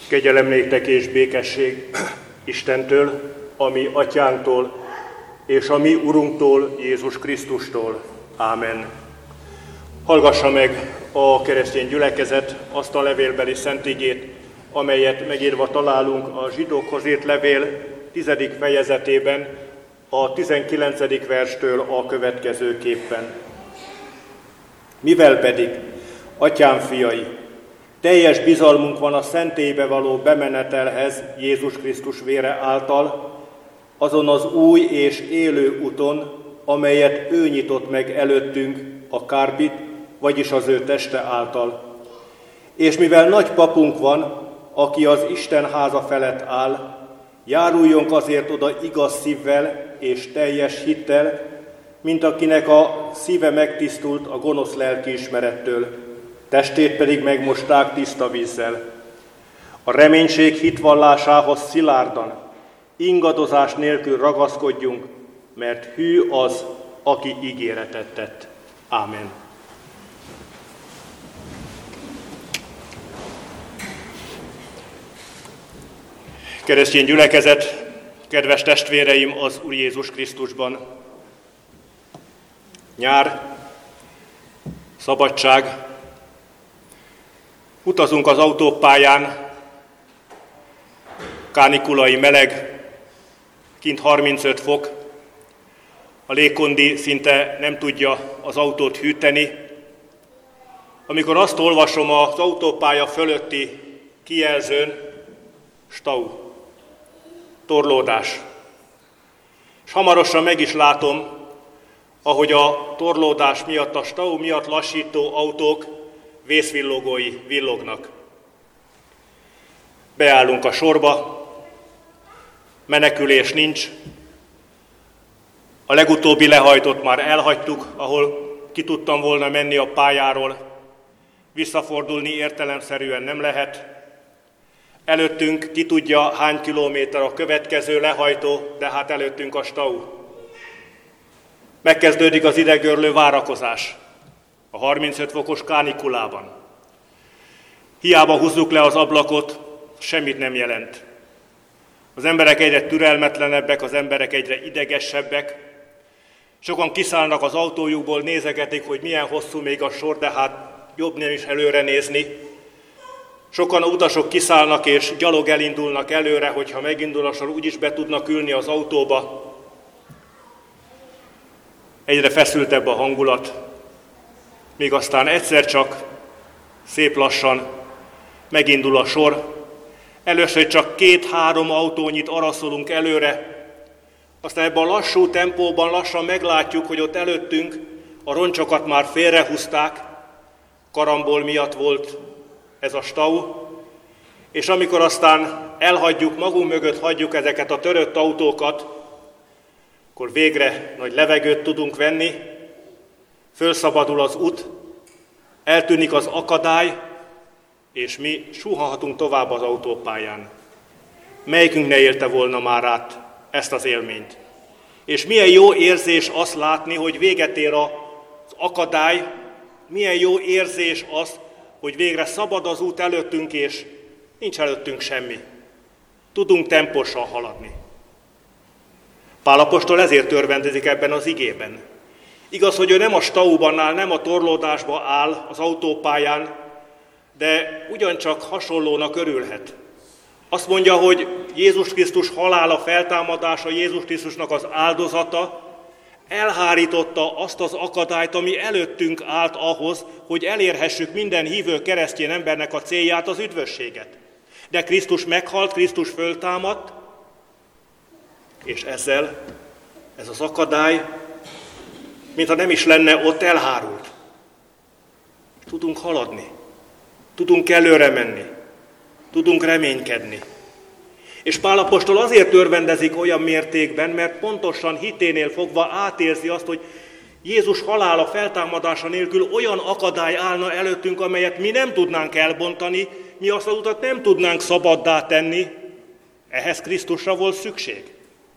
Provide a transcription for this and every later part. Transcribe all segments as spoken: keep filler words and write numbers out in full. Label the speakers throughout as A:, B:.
A: Kegyelem néktek és békesség Istentől, a mi atyánktól, és a mi Urunktól, Jézus Krisztustól. Ámen. Hallgassa meg a keresztény gyülekezet azt a levélbeli szentigét, amelyet megírva találunk a zsidókhoz írt levél tizedik fejezetében, a tizenkilencedik verstől a következőképpen. Mivel pedig, atyám fiai, teljes bizalmunk van a szentélybe való bemenetelhez Jézus Krisztus vére által, azon az új és élő úton, amelyet ő nyitott meg előttünk a kárbit, vagyis az ő teste által. És mivel nagy papunk van, aki az Isten háza felett áll, járuljunk azért oda igaz szívvel és teljes hittel, mint akinek a szíve megtisztult a gonosz lelkiismerettől, testét pedig megmosták tiszta vízzel. A reménység hitvallásához szilárdan, ingadozás nélkül ragaszkodjunk, mert hű az, aki ígéretet tett. Ámen. Keresztény gyülekezet, kedves testvéreim az Úr Jézus Krisztusban! Nyár, szabadság, utazunk az autópályán, kánikulai meleg, kint harmincöt fok, a légkondi szinte nem tudja az autót hűteni. Amikor azt olvasom az autópálya fölötti kijelzőn, stau, torlódás. És hamarosan meg is látom, ahogy a torlódás miatt, a stau miatt lassító autók vészvillogói villognak. Beállunk a sorba, menekülés nincs. A legutóbbi lehajtót már elhagytuk, ahol ki tudtam volna menni a pályáról. Visszafordulni értelemszerűen nem lehet. Előttünk ki tudja hány kilométer a következő lehajtó, de hát előttünk a stau. Megkezdődik az idegörlő várakozás a harmincöt fokos kánikulában. Hiába húzzuk le az ablakot, semmit nem jelent. Az emberek egyre türelmetlenebbek, az emberek egyre idegesebbek. Sokan kiszállnak az autójukból, nézegetik, hogy milyen hosszú még a sor, de hát jobb nem is előre nézni. Sokan utasok kiszállnak és gyalog elindulnak előre, hogyha megindul a sor, úgyis be tudnak ülni az autóba. Egyre feszültebb a hangulat, míg aztán egyszer csak, szép lassan megindul a sor. Először csak két-három autónyit araszolunk előre, aztán ebben a lassú tempóban lassan meglátjuk, hogy ott előttünk a roncsokat már félrehúzták, karambol miatt volt ez a stau, és amikor aztán elhagyjuk, magunk mögött hagyjuk ezeket a törött autókat, akkor végre nagy levegőt tudunk venni, fölszabadul az út, eltűnik az akadály, és mi suhanhatunk tovább az autópályán. Melyikünk ne élte volna már át ezt az élményt? És milyen jó érzés azt látni, hogy véget ér az akadály, milyen jó érzés az, hogy végre szabad az út előttünk, és nincs előttünk semmi. Tudunk temposan haladni. Pál apostol ezért örvendezik ebben az igében. Igaz, hogy ő nem a stauban áll, nem a torlódásban áll az autópályán, de ugyancsak hasonlónak örülhet. Azt mondja, hogy Jézus Krisztus halála, feltámadása, Jézus Krisztusnak az áldozata elhárította azt az akadályt, ami előttünk állt ahhoz, hogy elérhessük minden hívő keresztény embernek a célját, az üdvösséget. De Krisztus meghalt, Krisztus föltámadt, és ezzel ez az akadály, mintha nem is lenne, ott elhárult. Tudunk haladni, tudunk előre menni, tudunk reménykedni. És Pál apostol azért örvendezik olyan mértékben, mert pontosan hiténél fogva átérzi azt, hogy Jézus halála, feltámadása nélkül olyan akadály állna előttünk, amelyet mi nem tudnánk elbontani, mi azt az utat nem tudnánk szabaddá tenni, ehhez Krisztusra volt szükség.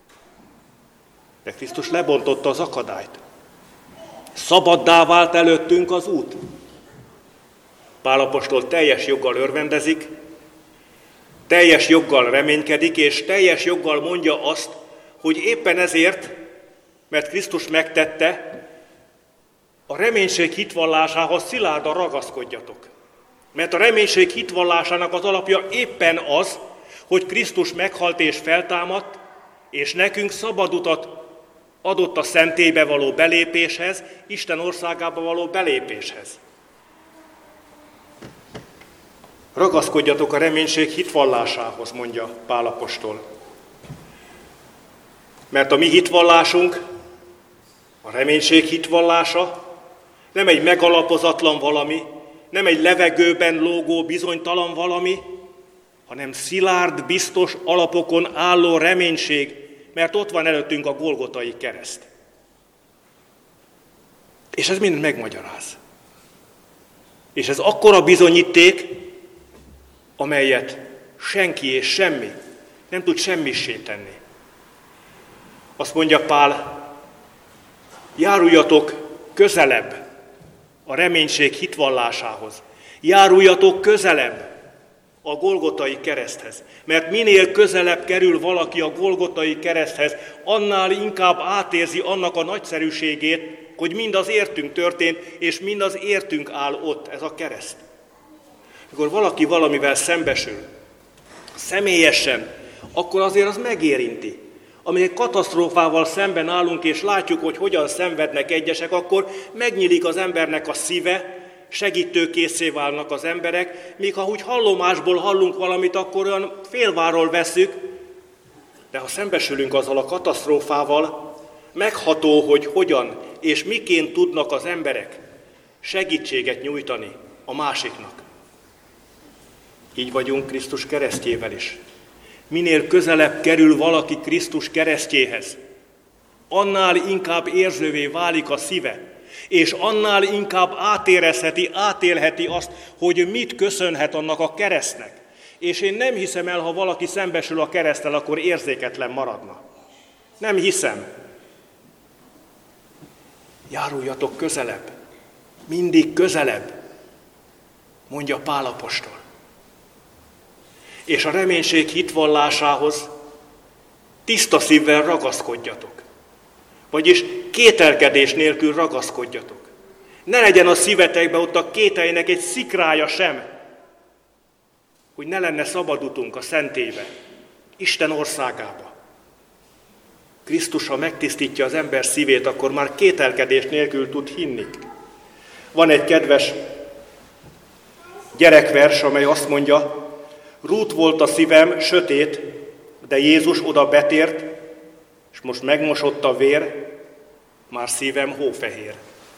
A: De Krisztus lebontotta az akadályt. Szabaddá vált előttünk az út. Pál apostol teljes joggal örvendezik, teljes joggal reménykedik, és teljes joggal mondja azt, hogy éppen ezért, mert Krisztus megtette, a reménység hitvallásához szilárdan ragaszkodjatok. Mert a reménység hitvallásának az alapja éppen az, hogy Krisztus meghalt és feltámadt, és nekünk szabad utat adott a szentélybe való belépéshez, Isten országába való belépéshez. Ragaszkodjatok a reménység hitvallásához, mondja Pál apostol. Mert a mi hitvallásunk, a reménység hitvallása nem egy megalapozatlan valami, nem egy levegőben lógó bizonytalan valami, hanem szilárd, biztos alapokon álló reménység, mert ott van előttünk a Golgotai kereszt. És ez mindent megmagyaráz. És ez akkora bizonyíték, amelyet senki és semmi nem tud semmissé tenni. Azt mondja Pál, járuljatok közelebb a reménység hitvallásához. Járuljatok közelebb a Golgotai kereszthez. Mert minél közelebb kerül valaki a Golgotai kereszthez, annál inkább átérzi annak a nagyszerűségét, hogy mind az értünk történt, és mind az értünk áll ott, ez a kereszt. Amikor valaki valamivel szembesül, személyesen, akkor azért az megérinti. Amikor katasztrófával szemben állunk, és látjuk, hogy hogyan szenvednek egyesek, akkor megnyílik az embernek a szíve, segítőkészé válnak az emberek, míg ha úgy hallomásból hallunk valamit, akkor olyan félváról veszük, de ha szembesülünk azzal a katasztrófával, megható, hogy hogyan és miként tudnak az emberek segítséget nyújtani a másiknak. Így vagyunk Krisztus keresztjével is. Minél közelebb kerül valaki Krisztus keresztjéhez, annál inkább érzővé válik a szíve, és annál inkább átérezheti, átélheti azt, hogy mit köszönhet annak a keresztnek. És én nem hiszem el, ha valaki szembesül a kereszttel, akkor érzéketlen maradna. Nem hiszem. Járuljatok közelebb, mindig közelebb, mondja Pál apostol. És a reménység hitvallásához tiszta szívvel ragaszkodjatok. Vagyis kételkedés nélkül ragaszkodjatok. Ne legyen a szívetekben ott a kételynek egy szikrája sem, hogy ne lenne szabad utunk a szentélybe, Isten országába. Krisztus, ha megtisztítja az ember szívét, akkor már kételkedés nélkül tud hinni. Van egy kedves gyerekvers, amely azt mondja, rút volt a szívem, sötét, de Jézus oda betért, és most megmosott a vér, már szívem hófehér.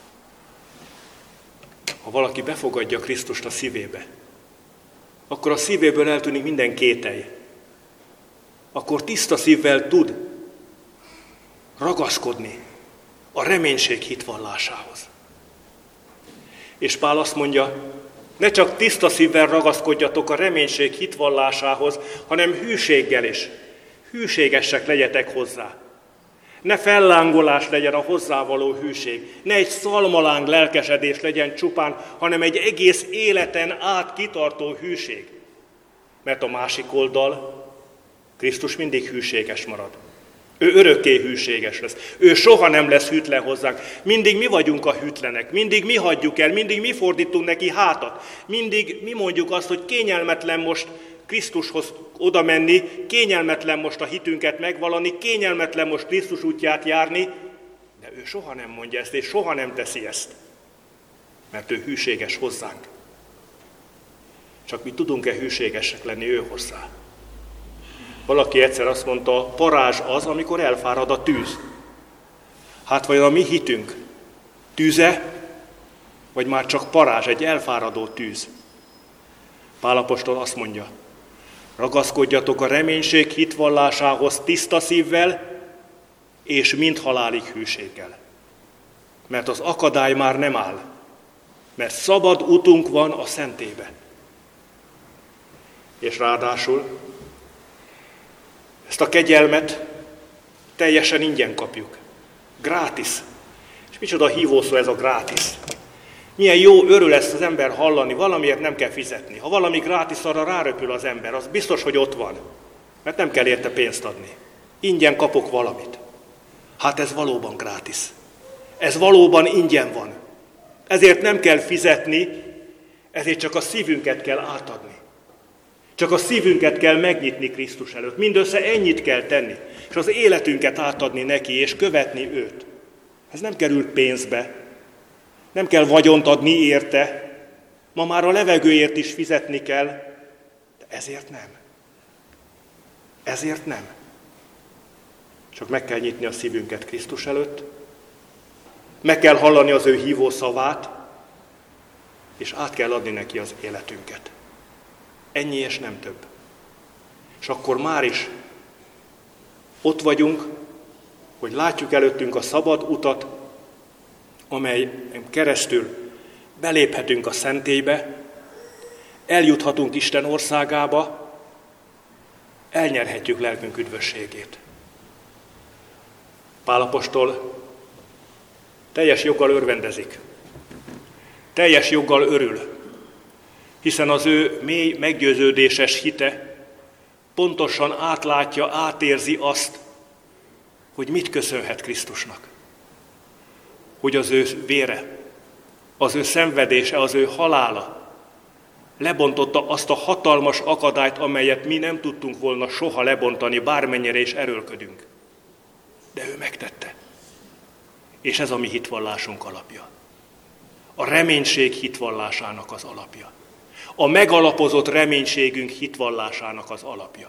A: Ha valaki befogadja Krisztust a szívébe, akkor a szívéből eltűnik minden kételj. Akkor tiszta szívvel tud ragaszkodni a reménység hitvallásához. És Pál azt mondja, ne csak tiszta szívvel ragaszkodjatok a reménység hitvallásához, hanem hűséggel is. Hűségesek legyetek hozzá. Ne fellángolás legyen a hozzávaló hűség. Ne egy szalmaláng lelkesedés legyen csupán, hanem egy egész életen át kitartó hűség. Mert a másik oldal, Krisztus mindig hűséges marad. Ő örökké hűséges lesz. Ő soha nem lesz hűtlen hozzánk. Mindig mi vagyunk a hűtlenek. Mindig mi hagyjuk el. Mindig mi fordítunk neki hátat. Mindig mi mondjuk azt, hogy kényelmetlen most Krisztushoz oda menni, kényelmetlen most a hitünket megvalani, kényelmetlen most Krisztus útját járni, de ő soha nem mondja ezt, és soha nem teszi ezt, mert ő hűséges hozzánk. Csak mi tudunk-e hűségesek lenni ő hozzá? Valaki egyszer azt mondta, parázs az, amikor elfárad a tűz. Hát vajon a mi hitünk tűze, vagy már csak parázs, egy elfáradó tűz? Pál apostol azt mondja, ragaszkodjatok a reménység hitvallásához tiszta szívvel, és mind halálig hűséggel. Mert az akadály már nem áll, mert szabad utunk van a szentélybe. És ráadásul ezt a kegyelmet teljesen ingyen kapjuk. Grátis. És micsoda hívószó ez a grátis. Milyen jó örül ezt az ember hallani, valamiért nem kell fizetni. Ha valami grátis, arra ráröpül az ember, az biztos, hogy ott van. Mert nem kell érte pénzt adni. Ingyen kapok valamit. Hát ez valóban grátis. Ez valóban ingyen van. Ezért nem kell fizetni, ezért csak a szívünket kell átadni. Csak a szívünket kell megnyitni Krisztus előtt. Mindössze ennyit kell tenni, és az életünket átadni neki, és követni őt. Ez nem kerül pénzbe, nem kell vagyont adni érte, ma már a levegőért is fizetni kell, de ezért nem. Ezért nem. Csak meg kell nyitni a szívünket Krisztus előtt, meg kell hallani az ő hívó szavát, és át kell adni neki az életünket. Ennyi és nem több. És akkor már is ott vagyunk, hogy látjuk előttünk a szabad utat, amely keresztül beléphetünk a szentélybe, eljuthatunk Isten országába, elnyerhetjük lelkünk üdvösségét. Pál apostol teljes joggal örvendezik, teljes joggal örül, hiszen az ő mély, meggyőződéses hite pontosan átlátja, átérzi azt, hogy mit köszönhet Krisztusnak. Hogy az ő vére, az ő szenvedése, az ő halála lebontotta azt a hatalmas akadályt, amelyet mi nem tudtunk volna soha lebontani, bármennyire is erőlködünk. De ő megtette. És ez a mi hitvallásunk alapja. A reménység hitvallásának az alapja. A megalapozott reménységünk hitvallásának az alapja.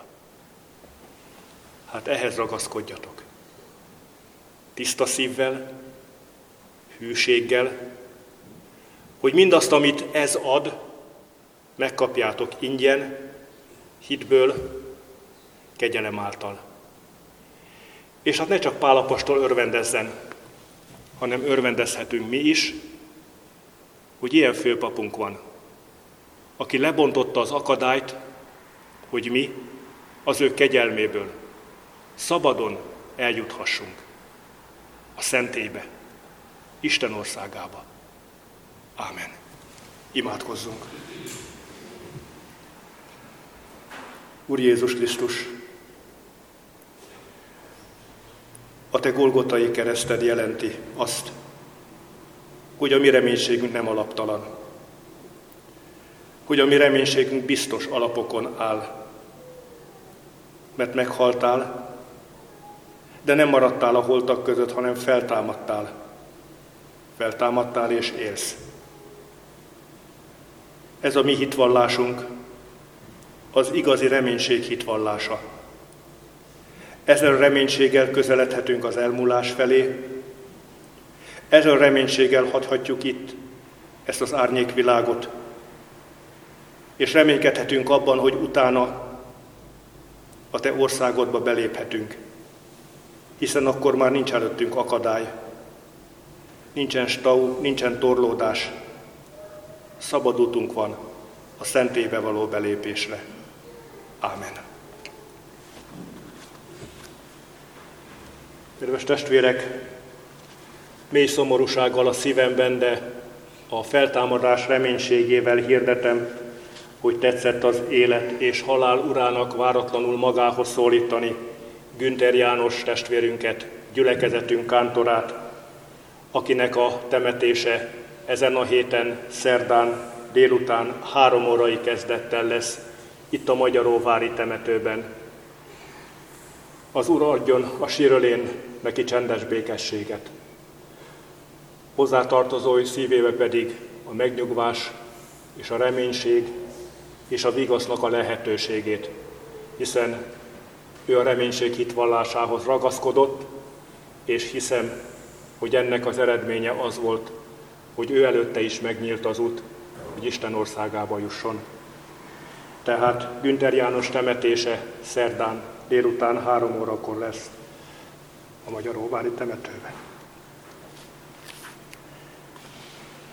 A: Hát ehhez ragaszkodjatok. Tiszta szívvel, hűséggel, hogy mindazt, amit ez ad, megkapjátok ingyen, hitből, kegyelem által. És hát ne csak Pál apostol örvendezzen, hanem örvendezhetünk mi is, hogy ilyen főpapunk van, aki lebontotta az akadályt, hogy mi az ő kegyelméből szabadon eljuthassunk a szentélybe, Isten országába. Ámen. Imádkozzunk. Úr Jézus Krisztus, a te golgotai kereszted jelenti azt, hogy a mi reménységünk nem alaptalan, hogy a mi reménységünk biztos alapokon áll, mert meghaltál, de nem maradtál a holtak között, hanem feltámadtál. Feltámadtál és élsz. Ez a mi hitvallásunk, az igazi reménység hitvallása. Ezzel a reménységgel közeledhetünk az elmúlás felé, ezzel a reménységgel hathatjuk itt ezt az árnyékvilágot, és reménykedhetünk abban, hogy utána a te országodba beléphetünk, hiszen akkor már nincs előttünk akadály, nincsen stau, nincsen torlódás, szabad utunk van a szentélybe való belépésre. Ámen. Kedves testvérek, mély szomorúsággal a szívemben, de a feltámadás reménységével hirdetem, hogy tetszett az élet és halál urának váratlanul magához szólítani Günther János testvérünket, gyülekezetünk kántorát, akinek a temetése ezen a héten, szerdán, délután három órai kezdettel lesz itt a Magyaróvári temetőben. Az Úr adjon a sírölén neki csendes békességet. Hozzátartozói szívébe pedig a megnyugvás és a reménység és a vigasznak a lehetőségét, hiszen ő a reménység hitvallásához ragaszkodott, és hiszem, hogy ennek az eredménye az volt, hogy ő előtte is megnyílt az út, hogy Isten országába jusson. Tehát Günther János temetése szerdán délután három órakor lesz a Magyaróvári temetőben.